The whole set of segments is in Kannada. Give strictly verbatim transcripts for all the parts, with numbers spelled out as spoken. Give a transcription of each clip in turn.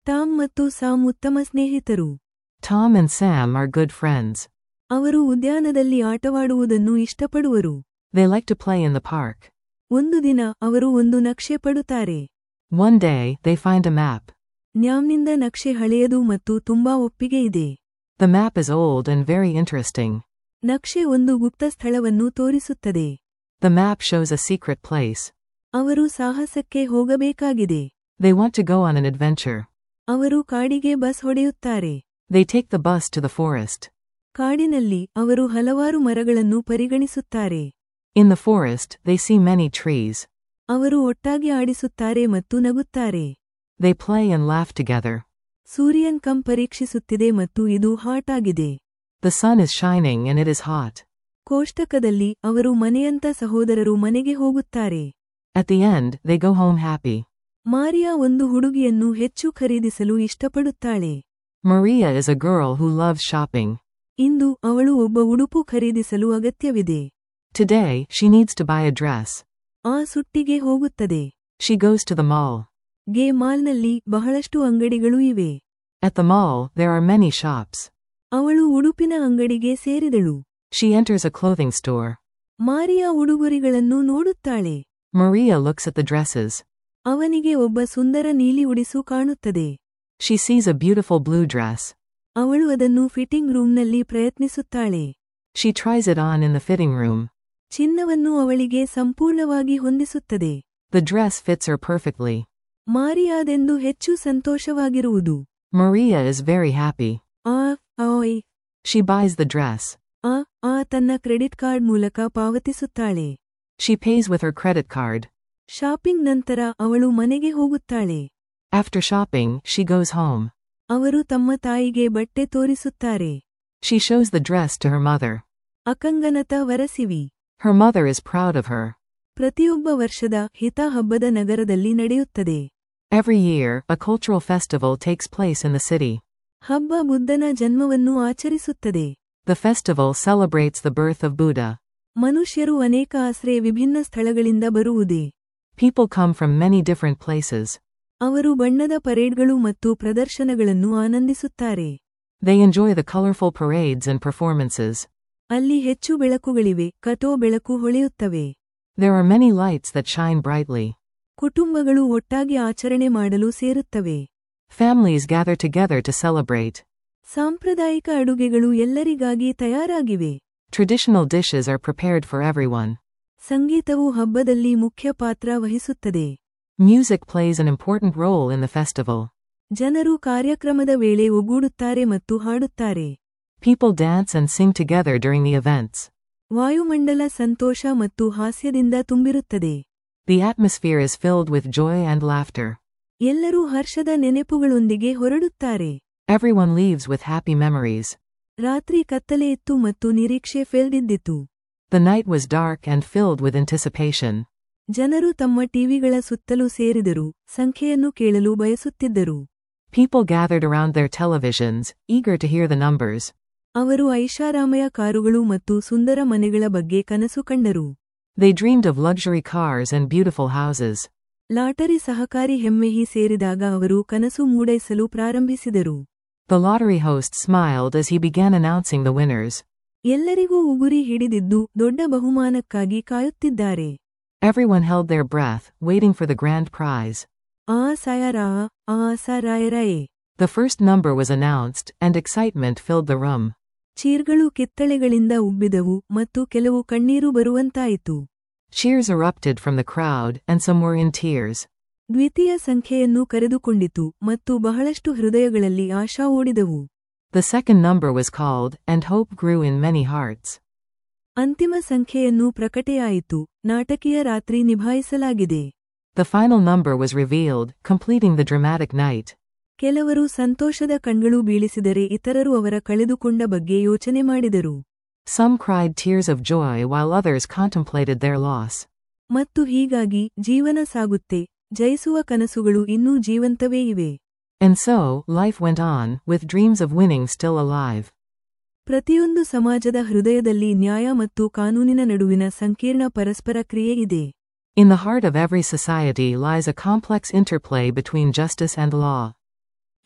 ಟಾಮ್ ಮತ್ತು ಸಾಮ್ ಉತ್ತಮ ಸ್ನೇಹಿತರು. Tom and Sam are good friends. ಅವರು ಉದ್ಯಾನದಲ್ಲಿ ಆಟವಾಡುವುದನ್ನು ಇಷ್ಟಪಡುವರು. They like to play in the park. ಒಂದು ದಿನ ಅವರು ಒಂದು ನಕ್ಷೆ ಪಡುತ್ತಾರೆ. One day, they find a map. ನ್ಯಾಮ್ನಿಂದ ನಕ್ಷೆ ಹಳೆಯದು ಮತ್ತು ತುಂಬಾ ಒಪ್ಪಿಗೆ ಇದೆ. The map is old and very interesting. ನಕ್ಷೆ ಒಂದು ಗುಪ್ತ ಸ್ಥಳವನ್ನು ತೋರಿಸುತ್ತದೆ. The map shows a secret place. ಅವರು ಸಾಹಸಕ್ಕೆ ಹೋಗಬೇಕಾಗಿದೆ. They want to go on an adventure. ಅವರು ಕಾಡಿಗೆ ಬಸ್ ಹೊಡೆಯುತ್ತಾರೆ. They take the bus to the forest. ಕಾಡಿನಲ್ಲಿ ಅವರು ಹಲವಾರು ಮರಗಳನ್ನು ಪರಿಗಣಿಸುತ್ತಾರೆ. In the forest, they see many trees. ಅವರು ಒಟ್ಟಾಗಿ ಆಡಿಸುತ್ತಾರೆ ಮತ್ತು ನಗುತ್ತಾರೆ. They play and laugh together. ಸೂರ್ಯನ್ ಕಂ ಪರೀಕ್ಷಿಸುತ್ತಿದೆ ಮತ್ತು ಇದು ಹಾಟ್ ಆಗಿದೆ. The sun is shining and it is hot. ಕೋಷ್ಟಕದಲ್ಲಿ ಅವರು ಮನೆಯಂತ ಸಹೋದರರು ಮನೆಗೆ ಹೋಗುತ್ತಾರೆ. At the end, they go home happy. Maria ಒಂದು ಹುಡುಗಿಯನ್ನು ಹೆಚ್ಚು ಖರೀದಿಸಲು ಇಷ್ಟಪಡುತ್ತಾಳೆ. Maria is a girl who loves shopping. ಇಂದು ಅವಳು ಒಬ್ಬ ಉಡುಪು ಖರೀದಿಸಲು ಅಗತ್ಯವಿದೆ. Today, she needs to buy a dress. ಆ ಸುಟ್ಟಿಗೆ ಹೋಗುತ್ತದೆ. She goes to the mall. ಗೆ ಮಾಲ್ನಲ್ಲಿ ಬಹಳಷ್ಟು ಅಂಗಡಿಗಳು ಇವೆ. At the mall, there are many shops. ಅವಳು ಉಡುಪಿನ ಅಂಗಡಿಗೆ ಸೇರಿದಳು. She enters a clothing store. Maria ಉಡುಗೊರೆಗಳನ್ನು ನೋಡುತ್ತಾಳೆ. Maria looks at the dresses. ಅವನಿಗೆ ಒಬ್ಬ ಸುಂದರ ನೀಲಿ ಉಡಿಸು ಕಾಣುತ್ತದೆ. She sees a beautiful blue dress. ಅವಳು ಅದನ್ನು ಫಿಟ್ಟಿಂಗ್ ರೂಮ್ನಲ್ಲಿ ಪ್ರಯತ್ನಿಸುತ್ತಾಳೆ. She tries it on in the fitting room. ಚಿನ್ನವನ್ನು ಅವಳಿಗೆ ಸಂಪೂರ್ಣವಾಗಿ ಹೊಂದಿಸುತ್ತದೆ. The dress fits her perfectly. ಮಾರಿಯಾದೆಂದು ಹೆಚ್ಚು ಸಂತೋಷವಾಗಿರುವುದು. Maria is very happy. ಆ ಆಯ್ She buys the dress. ಆ ಆ ತನ್ನ ಕ್ರೆಡಿಟ್ ಕಾರ್ಡ್ ಮೂಲಕ ಪಾವತಿಸುತ್ತಾಳೆ. She pays with her credit card. Shopping ನಂತರ ಅವಳು ಮನೆಗೆ ಹೋಗುತ್ತಾಳೆ. After shopping, she goes home. ಅವರು ತಮ್ಮ ತಾಯಿಗೆ ಬಟ್ಟೆ ತೋರಿಸುತ್ತಾರೆ. She shows the dress to her mother. ಅಕಂಗನತ ವರಸಿವಿ. Her mother is proud of her. ಪ್ರತಿಯೊಬ್ಬ ವರ್ಷದ ಹಿತ ಹಬ್ಬದ ನಗರದಲ್ಲಿ ನಡೆಯುತ್ತದೆ. Every year, a cultural festival takes place in the city. ಹಬ್ಬ ಬುದ್ಧನ ಜನ್ಮವನ್ನು ಆಚರಿಸುತ್ತದೆ. The festival celebrates the birth of Buddha. ಮನುಷ್ಯರು ಅನೇಕ ಆಶ್ರಯ ವಿಭಿನ್ನ ಸ್ಥಳಗಳಿಂದ ಬರುವುದೇ. People come from many different places. ಅವರು ಬಣ್ಣದ ಪರೇಡ್ಗಳು ಮತ್ತು ಪ್ರದರ್ಶನಗಳನ್ನು ಆನಂದಿಸುತ್ತಾರೆ. They enjoy the colorful parades and performances. ಅಲ್ಲಿ ಹೆಚ್ಚು ಬೆಳಕುಗಳಿವೆ, ಕಟೋ ಬೆಳಕು ಹೊಳೆಯುತ್ತವೆ. There are many lights that shine brightly. ಕುಟುಂಬಗಳು ಒಟ್ಟಾಗಿ ಆಚರಣೆ ಮಾಡಲು ಸೇರುತ್ತವೆ. Families gather together to celebrate. ಸಾಂಪ್ರದಾಯಿಕ ಅಡುಗೆಗಳು ಎಲ್ಲರಿಗಾಗಿ ತಯಾರಾಗಿವೆ. Traditional dishes are prepared for everyone. ಸಂಗೀತವು ಹಬ್ಬದಲ್ಲಿ ಮುಖ್ಯ ಪಾತ್ರ ವಹಿಸುತ್ತದೆ. Music plays an important role in the festival. ಜನರು ಕಾರ್ಯಕ್ರಮದ ವೇಳೆ ಒಗ್ಗೂಡುತ್ತಾರೆ ಮತ್ತು ಹಾಡುತ್ತಾರೆ. People dance and sing together during the events. ವಾಯುಮಂಡಲ ಸಂತೋಷ ಮತ್ತು ಹಾಸ್ಯದಿಂದ ತುಂಬಿರುತ್ತದೆ. The atmosphere is filled with joy and laughter. ಎಲ್ಲರೂ ಹರ್ಷದ ನೆನಪುಗಳೊಂದಿಗೆ ಹೊರಡುತ್ತಾರೆ. Everyone leaves with happy memories. ರಾತ್ರಿ ಕತ್ತಲೆಯಿತ್ತು ಮತ್ತು ನಿರೀಕ್ಷೆ ಫೆಲ್ದಿದ್ದಿತು. The night was dark and filled with anticipation. ಜನರು ತಮ್ಮ ಟಿವಿಗಳ ಸುತ್ತಲೂ ಸೇರಿದರು, ಸಂಖ್ಯೆಯನ್ನು ಕೇಳಲು ಬಯಸುತ್ತಿದ್ದರು. People gathered around their televisions, eager to hear the numbers. ಅವರು ಐಷಾರಾಮಯ ಕಾರುಗಳು ಮತ್ತು ಸುಂದರ ಮನೆಗಳ ಬಗ್ಗೆ ಕನಸು ಕಂಡರು. They dreamed of luxury cars and beautiful houses. Lottery ಸಹಕಾರಿ ಹೆಮ್ಮೆಹಿ ಸೇರಿದಾಗ ಅವರು ಕನಸು ಮೂಡೈಸಲು ಪ್ರಾರಂಭಿಸಿದರು. The lottery host smiled as he began announcing the winners. ಎಲ್ಲರಿಗೂ ಉಗುರಿ ಹಿಡಿದಿದ್ದು ದೊಡ್ಡ ಬಹುಮಾನಕ್ಕಾಗಿ ಕಾಯುತ್ತಿದ್ದಾರೆ. Everyone held their breath, waiting for the grand prize. ಆ ಸಾಯರಾ ಆ ಸಾರಾಯರಾಯೇ. The first number was announced, and excitement filled the room. ಚೀರ್ಗಳು ಕಿತ್ತಳೆಗಳಿಂದ ಉಬ್ಬಿದವು ಮತ್ತು ಕೆಲವು ಕಣ್ಣೀರು ಬರುವಂತಾಯಿತು. Cheers erupted from the crowd, and some were in tears. ದ್ವಿತೀಯ ಸಂಖ್ಯೆಯನ್ನು ಕರೆದುಕೊಂಡಿತು ಮತ್ತು ಬಹಳಷ್ಟು ಹೃದಯಗಳಲ್ಲಿ ಆಶಾ ಓಡಿದವು. The second number was called, and hope grew in many hearts. ಅಂತಿಮ ಸಂಖ್ಯೆಯನ್ನು ಪ್ರಕಟೆಯಾಯಿತು, ನಾಟಕೀಯ ರಾತ್ರಿ ನಿಭಾಯಿಸಲಾಗಿದೆ. The final number was revealed, completing the dramatic night. ಕೆಲವರು ಸಂತೋಷದ ಕಣ್ಗಳು ಬೀಳಿಸಿದರೆ ಇತರರು ಅವರ ಕಳೆದುಕೊಂಡ ಬಗ್ಗೆ ಯೋಚನೆ ಮಾಡಿದರು. Some cried tears of joy while others contemplated their loss. ಮತ್ತು ಹೀಗಾಗಿ ಜೀವನ ಸಾಗುತ್ತೆ, ಜಯಿಸುವ ಕನಸುಗಳು ಇನ್ನೂ ಜೀವಂತವೇ ಇವೆ. And so, life went on, with dreams of winning still alive. ಪ್ರತಿಯೊಂದು ಸಮಾಜದ ಹೃದಯದಲ್ಲಿ ನ್ಯಾಯ ಮತ್ತು ಕಾನೂನಿನ ನಡುವಿನ ಸಂಕೀರ್ಣ ಪರಸ್ಪರ ಕ್ರಿಯೆ ಇದೆ. In the heart of every society lies a complex interplay between justice and law.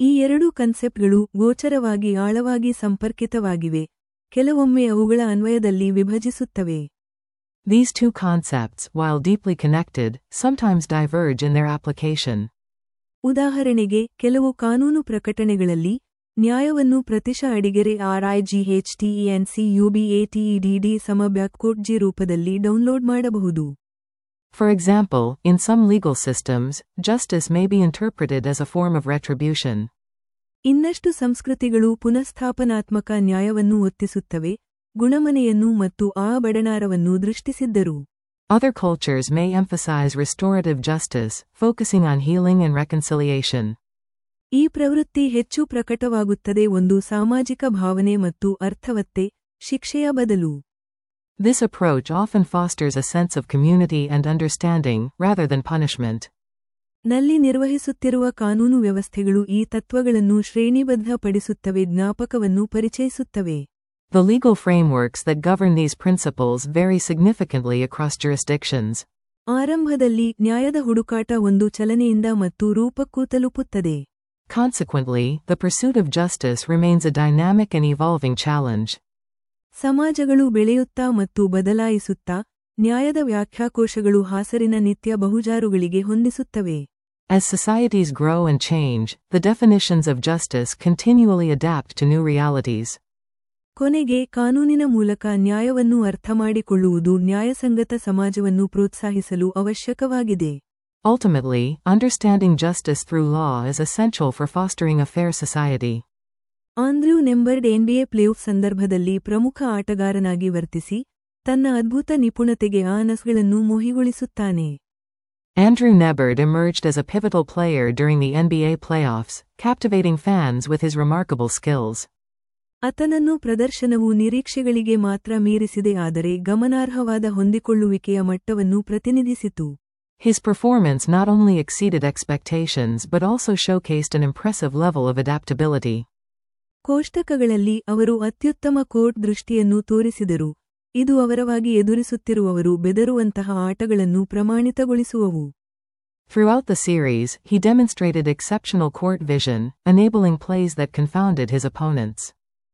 ಈ ಎರಡೂ ಕನ್ಸೆಪ್ಟ್ಗಳು ಗೋಚರವಾಗಿ ಆಳವಾಗಿ ಸಂಪರ್ಕಿತವಾಗಿವೆ, ಕೆಲವೊಮ್ಮೆ ಅವುಗಳ ಅನ್ವಯದಲ್ಲಿ ವಿಭಜಿಸುತ್ತವೆ. These two concepts, while deeply connected, sometimes diverge in their application. ಉದಾಹರಣೆಗೆ, ಕೆಲವು ಕಾನೂನು ಪ್ರಕಟಣೆಗಳಲ್ಲಿ ನ್ಯಾಯವನ್ನು ಪ್ರತಿಶ ಅಡಿಗೆರೆ RIGHTENCUBATEDD ಸಮ ಬ್ಯಾಕ್ಕೋಟ್ ಜಿ ರೂಪದಲ್ಲಿ ಡೌನ್ಲೋಡ್ ಮಾಡಬಹುದು. For example, in some legal systems, justice may be interpreted as a form of retribution. ಇನ್ನಷ್ಟು ಸಂಸ್ಕೃತಿಗಳು ಪುನಃಸ್ಥಾಪನಾತ್ಮಕ ನ್ಯಾಯವನ್ನು ಒತ್ತಿಸುತ್ತವೆ, ಗುಣಮನೆಯನ್ನು ಮತ್ತು ಆ ಬಡನಾರವನ್ನು ದೃಷ್ಟಿಸಿದ್ದರು. Other cultures may emphasize restorative justice, focusing on healing and reconciliation. ಈ ಪ್ರವೃತ್ತಿ ಹೆಚ್ಚು ಪ್ರಕಟವಾಗುತ್ತದೆ ಒಂದು ಸಾಮಾಜಿಕ ಭಾವನೆ ಮತ್ತು ಅರ್ಥವತ್ತೆ, ಶಿಕ್ಷೆಯ ಬದಲು. This approach often fosters a sense of community and understanding, rather than punishment. ನಲ್ಲಿ ನಿರ್ವಹಿಸುತ್ತಿರುವ ಕಾನೂನು ವ್ಯವಸ್ಥೆಗಳು ಈ ತತ್ವಗಳನ್ನು ಶ್ರೇಣಿಬದ್ಧಪಡಿಸುತ್ತವೆ, ಜ್ಞಾಪಕವನ್ನು ಪರಿಚಯಿಸುತ್ತವೆ. The legal frameworks that govern these principles vary significantly across jurisdictions. ಆರಂಭದಲ್ಲಿ ನ್ಯಾಯದ ಹುಡುಕಾಟ ಒಂದು ಚಲನೆಯಿಂದ ಮತ್ತು ರೂಪಕ್ಕೂ ತಲುಪುತ್ತದೆ. Consequently, the pursuit of justice remains a dynamic and evolving challenge. ಸಮಾಜಗಳು ಬೆಳೆಯುತ್ತಾ ಮತ್ತು ಬದಲಾಯಿಸುತ್ತಾ, ನ್ಯಾಯದ ವ್ಯಾಖ್ಯಾಕೋಶಗಳು ಹಾಸರಿನ ನಿತ್ಯ ಬಹುಜಾರುಗಳಿಗೆ ಹೊಂದಿಸುತ್ತವೆ. As societies grow and change, the definitions of justice continually adapt to new realities. ಕೊನೆಗೆ, ಕಾನೂನಿನ ಮೂಲಕ ನ್ಯಾಯವನ್ನು ಅರ್ಥಮಾಡಿಕೊಳ್ಳುವುದು ನ್ಯಾಯಸಂಗತ ಸಮಾಜವನ್ನು ಪ್ರೋತ್ಸಾಹಿಸಲು ಅವಶ್ಯಕವಾಗಿದೆ. Ultimately, understanding justice through law is essential for fostering a fair society. Andrew Nembhard NBA playoff ಸಂದರ್ಭದಲ್ಲಿ ಪ್ರಮುಖ ಆಟಗಾರನಾಗಿ ವರ್ತಿಸಿ, ತನ್ನ ಅದ್ಭುತ ನಿಪುಣತೆಗೆ ಆ ನಸ್ಗಳನ್ನು ಮೋಹಿಗೊಳಿಸುತ್ತಾನೆ. Andrew Nebert emerged as a pivotal player during the N B A playoffs, captivating fans with his remarkable skills. ಆತನನ್ನು ಪ್ರದರ್ಶನವು ನಿರೀಕ್ಷೆಗಳಿಗೆ ಮಾತ್ರ ಮೀರಿಸಿದೆ ಆದರೆ ಗಮನಾರ್ಹವಾದ ಹೊಂದಿಕೊಳ್ಳುವಿಕೆಯ ಮಟ್ಟವನ್ನು ಪ್ರತಿನಿಧಿಸಿತು. His performance not only exceeded expectations but also showcased an impressive level of adaptability. ಕೋಷ್ಟಕಗಳಲ್ಲಿ ಅವರು ಅತ್ಯುತ್ತಮ ಕೋರ್ಟ್ ದೃಷ್ಟಿಯನ್ನು ತೋರಿಸಿದರು, ಇದು ಅವರವಾಗಿ ಎದುರಿಸುತ್ತಿರುವವರು ಬೆದರುವಂತಹ ಆಟಗಳನ್ನು ಪ್ರಮಾಣಿತಗೊಳಿಸುವವು. Throughout the series, he demonstrated exceptional court vision, enabling plays that confounded his opponents.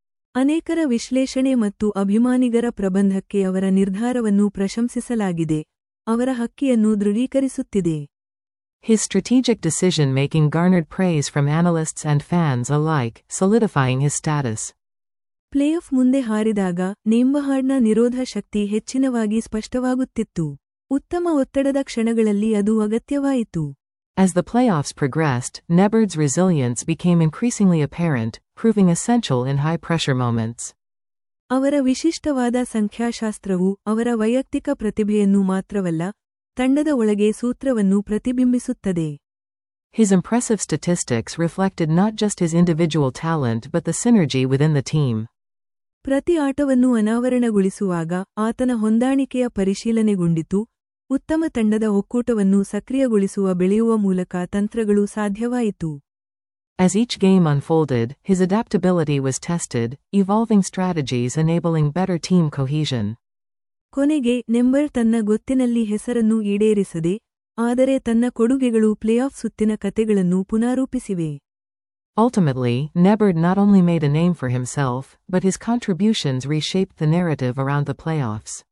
ಅನೇಕರ ವಿಶ್ಲೇಷಣೆ ಮತ್ತು ಅಭಿಮಾನಿಗರ ಪ್ರಬಂಧಕ್ಕೆ ಅವರ ನಿರ್ಧಾರವನ್ನು ಪ್ರಶಂಸಿಸಲಾಗಿದೆ, ಅವರ ಹಕ್ಕಿಯನ್ನು ದೃಢೀಕರಿಸುತ್ತಿದೆ. His strategic decision-making garnered praise from analysts and fans alike, solidifying his status. Playoff ಮುಂದೆ ಹಾರಿದಾಗ, ನೇಂಬಹಾರ್ಡ್ನ ನಿರೋಧ ಶಕ್ತಿ ಹೆಚ್ಚಿನವಾಗಿ ಸ್ಪಷ್ಟವಾಗುತ್ತಿತ್ತು. ಉತ್ತಮ ಒತ್ತಡದ ಕ್ಷಣಗಳಲ್ಲಿ ಅದು ಅಗತ್ಯವಾಯಿತು. As the playoffs progressed, Nebard's resilience became increasingly apparent, proving essential in high-pressure moments. ಅವರ ವಿಶಿಷ್ಟವಾದ ಸಂಖ್ಯಾಶಾಸ್ತ್ರವು ಅವರ ವೈಯಕ್ತಿಕ ಪ್ರತಿಭೆಯನ್ನು ಮಾತ್ರವಲ್ಲ, ತಂಡದ ಒಳಗೆ ಸೂತ್ರವನ್ನು ಪ್ರತಿಬಿಂಬಿಸುತ್ತದೆ. His impressive statistics reflected not just his individual talent but the synergy within the team. ಪ್ರತಿ ಆಟವನ್ನು ಅನಾವರಣಗೊಳಿಸುವಾಗ, ಆತನ ಹೊಂದಾಣಿಕೆಯ ಪರಿಶೀಲನೆಗೊಂಡಿತು, ಉತ್ತಮ ತಂಡದ ಒಕ್ಕೂಟವನ್ನು ಸಕ್ರಿಯಗೊಳಿಸುವ ಬೆಳೆಯುವ ಮೂಲಕ ತಂತ್ರಗಳು ಸಾಧ್ಯವಾಯಿತು. As each game unfolded, his adaptability was tested, evolving strategies enabling better team cohesion. ಕೊನೆಗೆ, ನೆಂಬರ್ ತನ್ನ ಗೊತ್ತಿನಲ್ಲಿ ಹೆಸರನ್ನು ಈಡೇರಿಸದೆ, ಆದರೆ ತನ್ನ ಕೊಡುಗೆಗಳು ಪ್ಲೇಆಫ್ ಸುತ್ತಿನ ಕತೆಗಳನ್ನು ಪುನರೂಪಿಸಿವೆ. Ultimately, Nebard not only made a name for himself, but his contributions reshaped the narrative around the playoffs.